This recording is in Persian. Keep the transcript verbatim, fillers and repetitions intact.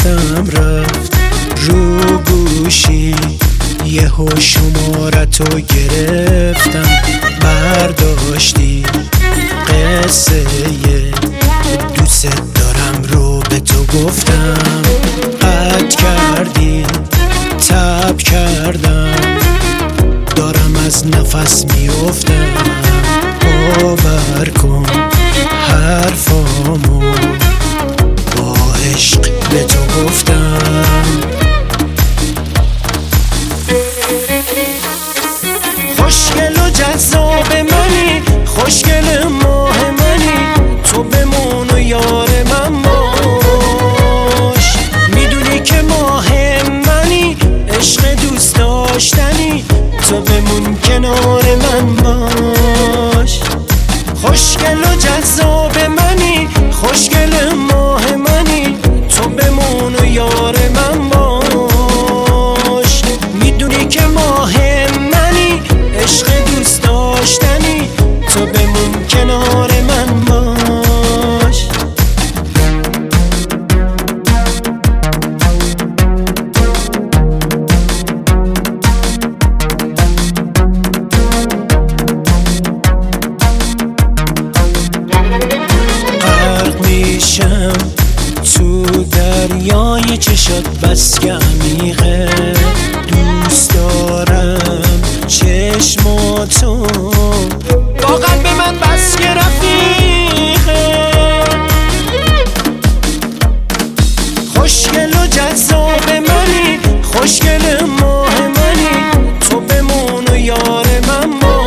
یادم رفت رو گوشی یهو شمارتو گرفتم، برداشتی قصه دوست دارم رو به تو گفتم، قطع کردی تب کردم دارم از نفس میافتم، باور کن حرفامو با عشق به تو گفتم. خوشگل و جذاب منی، خوشگل ماه منی، تو بمون و یار من باش. میدونی که ماه منی، عشق دوست داشتنی، تو بمون کنار من باش. خوشگل و جذاب منی، خوشگل ماه منی، تو بمون و یار من باش. میدونی که ماه منی، عشق دوست داشتنی، تو بمون کنار من باش. غرق میشم تو دریای چشات بس که عمیقه، دوست دارم چشماتو واقعا به من بس که رفیقه. خوشگل و جذاب منی، خوشگل ماه منی، تو بمون و یار من باش.